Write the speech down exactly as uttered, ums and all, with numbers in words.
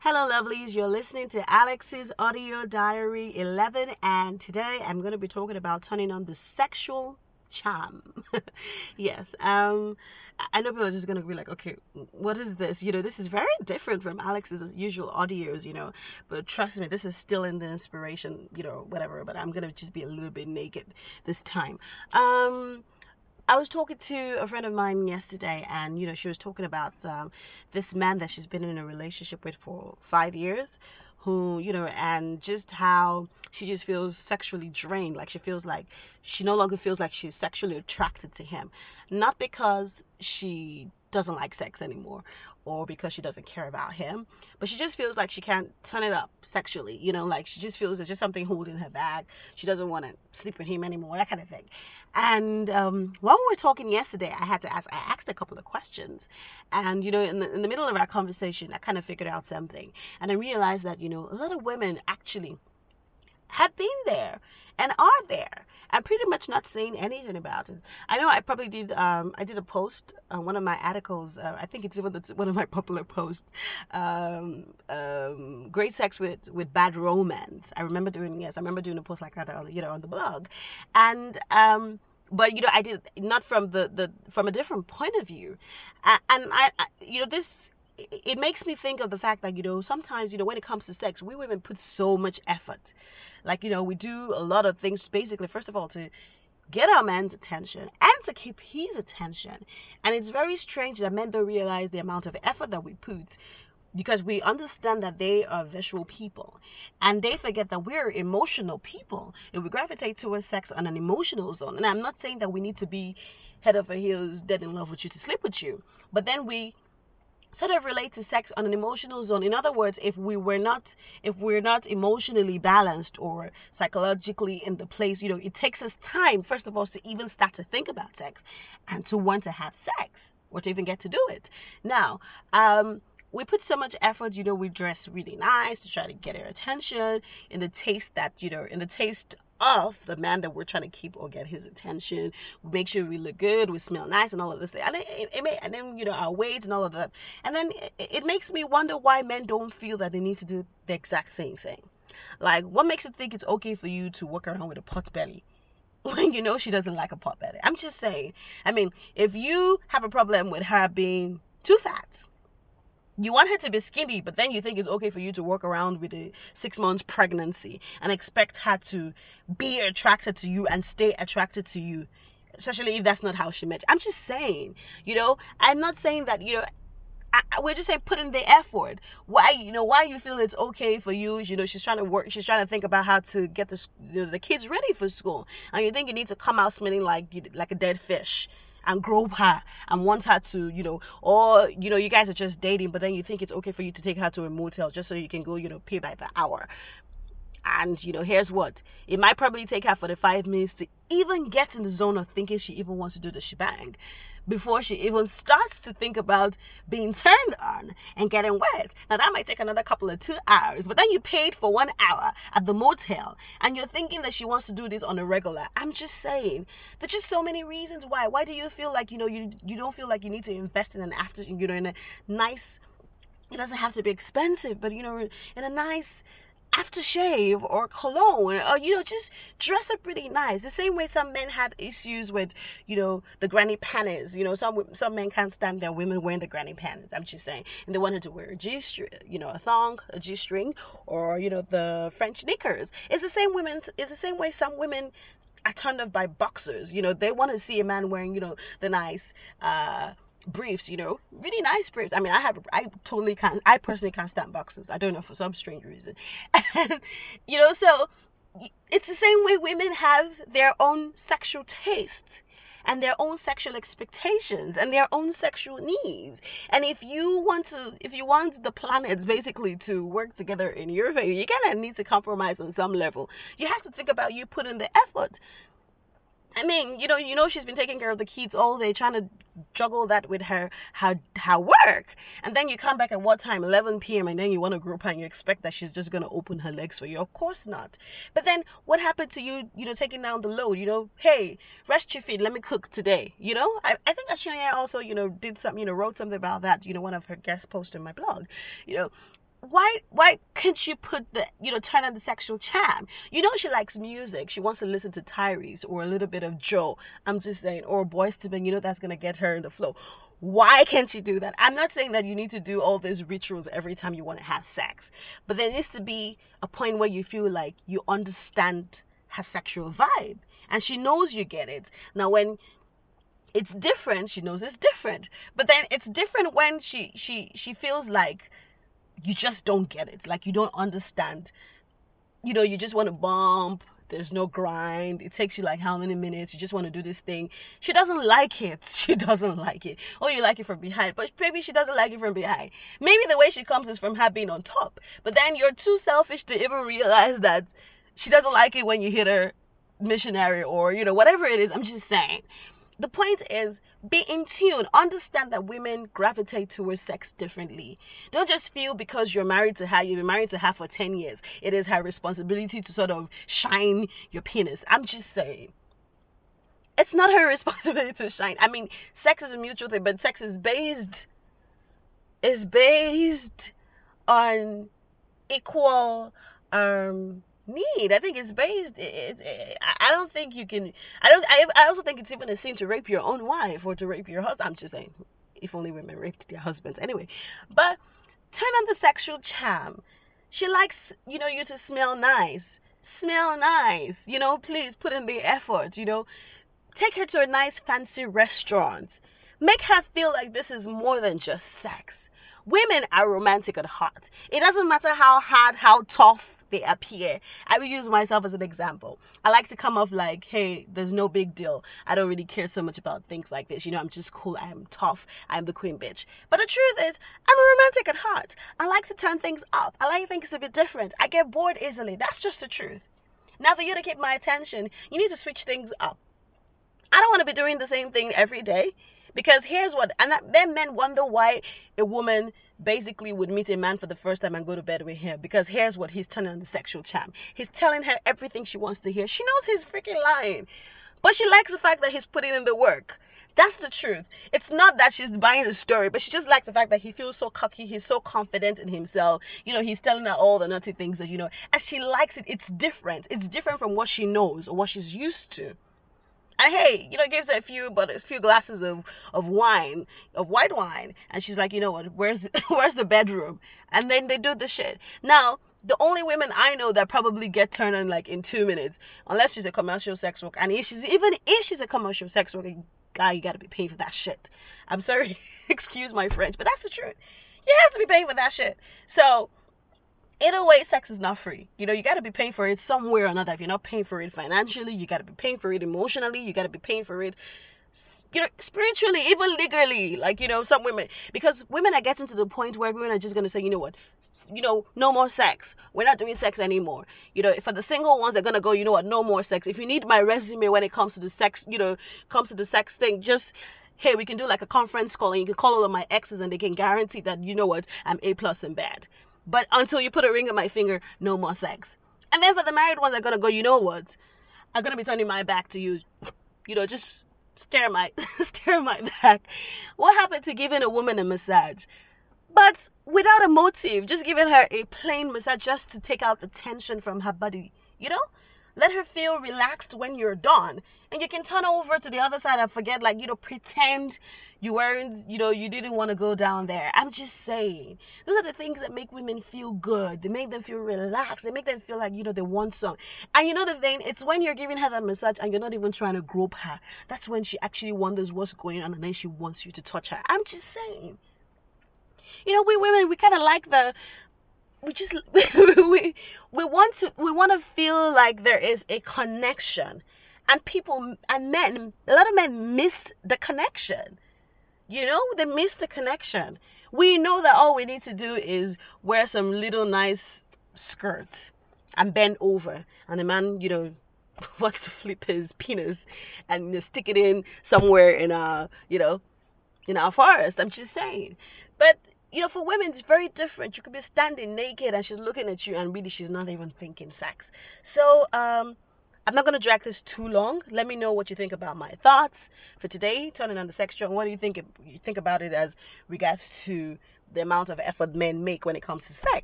Hello, lovelies. You're listening to Alex's Audio Diary eleven, and today I'm going to be talking about turning on the sexual charm. yes. Um, I know people are just going to be like, okay, what is this? You know, this is very different from Alex's usual audios, you know, but trust me, this is still in the inspiration, you know, whatever, but I'm going to just be a little bit naked this time. Um, I was talking to a friend of mine yesterday, and you know, she was talking about um, this man that she's been in a relationship with for five years, who you know, and just how she just feels sexually drained. Like she feels like she no longer feels like she's sexually attracted to him, not because she doesn't like sex anymore, or because she doesn't care about him, but she just feels like she can't turn it up sexually. You know, like she just feels there's just something holding her back. She doesn't want to sleep with him anymore, that kind of thing. And um, while we were talking yesterday, I had to ask. I asked a couple of questions, and you know, in the in the middle of our conversation, I kind of figured out something, and I realized that you know, a lot of women actually have been there and are there and pretty much not saying anything about it. I know I probably did. Um, I did a post on one of my articles. Uh, I think it's even the, one of my popular posts. Um, um, great sex with, with bad romance. I remember doing yes. I remember doing a post like that. On, you know, on the blog, and um, but you know, I did not from the, the from a different point of view, and, and I, I, you know, this it makes me think of the fact that you know sometimes you know when it comes to sex, we women put so much effort. Like, you know, we do a lot of things basically, first of all, to get our man's attention and to keep his attention. And it's very strange that men don't realize the amount of effort that we put because we understand that they are visual people. And they forget that we're emotional people. And we gravitate towards sex on an emotional zone. And I'm not saying that we need to be head over heels, dead in love with you to sleep with you. But then we sort of relate to sex on an emotional zone. In other words, if we were not if we're not emotionally balanced or psychologically in the place, you know, it takes us time, first of all, to even start to think about sex and to want to have sex or to even get to do it. Now, um, we put so much effort, you know, we dress really nice to try to get her attention in the taste that, you know, in the taste of the man that we're trying to keep or get his attention. We make sure we look good, we smell nice, and all of this. And, it, it may, and then, you know, our weight and all of that. And then it, it makes me wonder why men don't feel that they need to do the exact same thing. Like, what makes it think it's okay for you to walk around with a pot belly when you know she doesn't like a pot belly? I'm just saying. I mean, if you have a problem with her being too fat, you want her to be skinny, but then you think it's okay for you to walk around with a six months pregnancy and expect her to be attracted to you and stay attracted to you, especially if that's not how she met you. I'm just saying, you know, I'm not saying that, you know, I, we're just saying put in the effort. Why, you know, why you feel it's okay for you? You know, she's trying to work. She's trying to think about how to get the you know, the kids ready for school, and you think you need to come out smelling like like a dead fish and grope her and want her to, you know, or, you know, you guys are just dating, but then you think it's okay for you to take her to a motel just so you can go, you know, pay by the hour. And, you know, here's what. It might probably take her forty-five minutes to even get in the zone of thinking she even wants to do the shebang before she even starts to think about being turned on and getting wet. Now, that might take another couple of two hours, but then you paid for one hour at the motel, and you're thinking that she wants to do this on a regular. I'm just saying, there's just so many reasons why. Why do you feel like, you know, you you don't feel like you need to invest in an after, you know, in a nice, it doesn't have to be expensive, but, you know, in a nice aftershave or cologne, or you know, just dress up pretty nice. The same way some men have issues with, you know, the granny panties. You know, some some men can't stand their women wearing the granny panties. I'm just saying, and they wanted to wear a G string, you know, a thong, a G string, or you know, the French knickers. It's the same women. It's the same way some women are turned off by boxers. You know, they want to see a man wearing, you know, the nice. Uh, briefs, you know, really nice briefs. I mean, I have, I totally can't, I personally can't stand boxers. I don't know, for some strange reason. And, you know, so it's the same way women have their own sexual tastes and their own sexual expectations and their own sexual needs. And if you want to, if you want the planets basically to work together in your favor, you're gonna need to compromise on some level. You have to think about you putting the effort. I mean, you know, you know, she's been taking care of the kids all day, trying to juggle that with her, her, her work. And then you come back at what time? eleven p.m. and then you want to group her and you expect that she's just going to open her legs for you. Of course not. But then what happened to you, you know, taking down the load? You know, hey, rest your feet. Let me cook today. You know, I, I think Ashanya also, you know, did something, you know, wrote something about that. You know, one of her guest posts in my blog. You know, why why can't you put the, you know, turn on the sexual charm? You know she likes music. She wants to listen to Tyrese or a little bit of Joe. I'm just saying, or Boyz two Men. You know that's gonna get her in the flow. Why can't you do that? I'm not saying that you need to do all these rituals every time you want to have sex, but there needs to be a point where you feel like you understand her sexual vibe, and she knows you get it. Now, when it's different, she knows it's different, but then it's different when she she she feels like you just don't get it, like you don't understand. You know, you just want to bump. There's no grind. It takes you like how many minutes? You just want to do this thing. She doesn't like it. She doesn't like it. Oh, you like it from behind. But maybe she doesn't like it from behind. Maybe the way she comes is from her being on top. But then you're too selfish to even realize that she doesn't like it when you hit her missionary or, you know, whatever it is. I'm just saying. The point is, be in tune. Understand that women gravitate towards sex differently. Don't just feel because you're married to her, you've been married to her for ten years, it is her responsibility to sort of shine your penis. I'm just saying. It's not her responsibility to shine. I mean, sex is a mutual thing, but sex is based, is based on equal, um, need. I think it's based. It, it, I don't think you can. I don't. I, I also think it's even a sin to rape your own wife or to rape your husband. I'm just saying, if only women raped their husbands. Anyway, but turn on the sexual charm. She likes, you know, you to smell nice. Smell nice. You know, please put in the effort. You know, take her to a nice fancy restaurant. Make her feel like this is more than just sex. Women are romantic at heart. It doesn't matter how hard, how tough they appear. I will use myself as an example. I like to come off like, hey, there's no big deal. I don't really care so much about things like this. You know, I'm just cool. I'm tough. I'm the queen bitch. But the truth is, I'm a romantic at heart. I like to turn things up. I like things to be different. I get bored easily. That's just the truth. Now, for you to keep my attention, you need to switch things up. I don't want to be doing the same thing every day. Because here's what, and that, then men wonder why a woman basically would meet a man for the first time and go to bed with him. Because here's what, he's turning on the sexual charm. He's telling her everything she wants to hear. She knows he's freaking lying. But she likes the fact that he's putting in the work. That's the truth. It's not that she's buying the story, but she just likes the fact that he feels so cocky, he's so confident in himself. You know, he's telling her all the naughty things that, you know, and she likes it. It's different. It's different from what she knows or what she's used to. And hey, you know, gives her a few, but a few glasses of, of wine, of white wine, and she's like, you know what? Where's where's the bedroom? And then they do the shit. Now, the only women I know that probably get turned on like in two minutes, unless she's a commercial sex worker, and if she's even if she's a commercial sex worker, guy, you gotta be paying for that shit. I'm sorry, excuse my French, but that's the truth. You have to be paying for that shit. So, either way, sex is not free. You know, you got to be paying for it somewhere or another. If you're not paying for it financially, you got to be paying for it emotionally. You got to be paying for it, you know, spiritually, even legally. Like, you know, some women, because women are getting to the point where women are just going to say, you know what, you know, no more sex. We're not doing sex anymore. You know, for the single ones, they're going to go, you know what, no more sex. If you need my resume when it comes to the sex, you know, comes to the sex thing, just, hey, we can do like a conference call and you can call all of my exes and they can guarantee that, you know what, I'm A plus in bed. But until you put a ring on my finger, no more sex. And then for the married ones, they're going to go, you know what? I'm going to be turning my back to you. You know, just stare my, stare my back. What happened to giving a woman a massage? But without a motive, just giving her a plain massage just to take out the tension from her body. You know? Let her feel relaxed when you're done. And you can turn over to the other side and forget, like, you know, pretend you weren't, you know, you didn't want to go down there. I'm just saying. Those are the things that make women feel good. They make them feel relaxed. They make them feel like, you know, they want some. And you know the thing, it's when you're giving her that massage and you're not even trying to grope her. That's when she actually wonders what's going on and then she wants you to touch her. I'm just saying. You know, we women, we kind of like the... We just we we want to we want to feel like there is a connection, and people and men, a lot of men miss the connection. You know, they miss the connection. We know that all we need to do is wear some little nice skirts and bend over, and the man, you know, wants to flip his penis and you know, stick it in somewhere in our, you know, in our forest. I'm just saying, but. You know, for women, it's very different. You could be standing naked and she's looking at you and really she's not even thinking sex. So, um, I'm not going to drag this too long. Let me know what you think about my thoughts for today, turning on the sex show. What do you think, you think about it as regards to the amount of effort men make when it comes to sex?